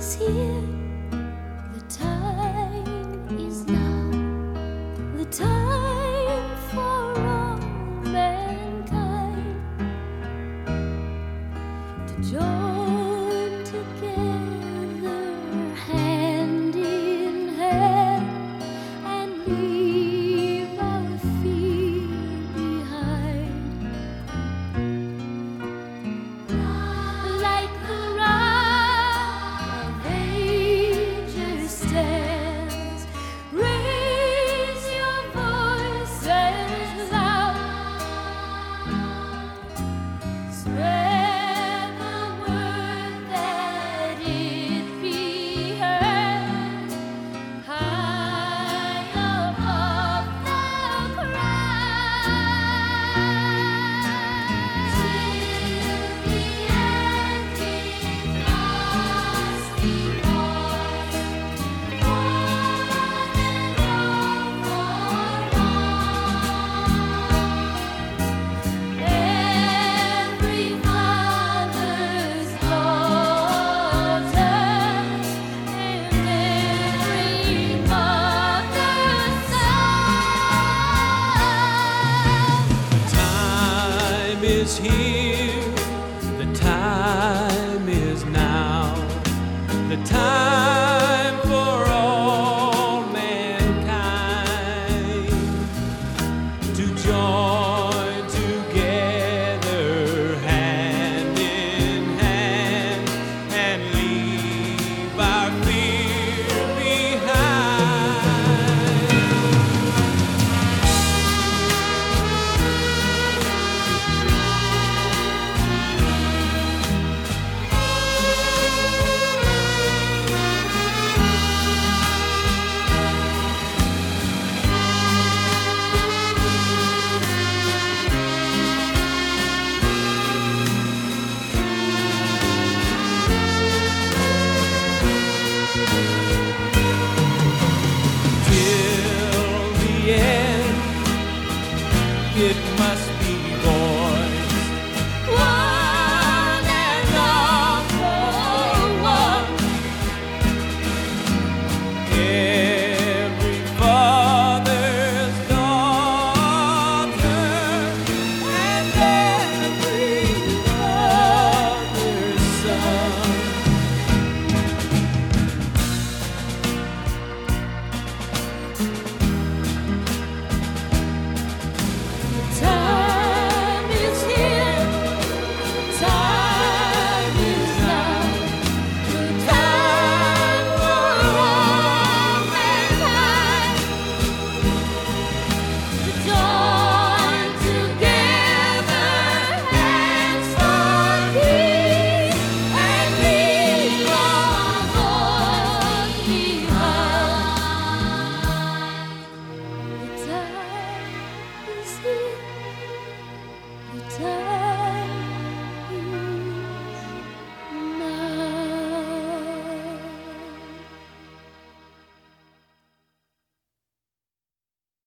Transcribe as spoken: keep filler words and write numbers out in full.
is here, the time is now, the time for all mankind to join together hand in hand and leave our fear behind. Like the rock of ages stands, raise your voices loud, spread the word that it be heard high above the crowd. Till the ending frosty wars, one and all for all. Every father's daughter and every mother's son. Time is here, the time is now, the time for all mankind to join together hand in hand and leave our fear behind. Till the end, it must be boys, one and all for one. Every father's daughter and every mother's son. Time is here, time is now, the time for all mankind to join together hands for peace and leave our voice behind. The time is here, the time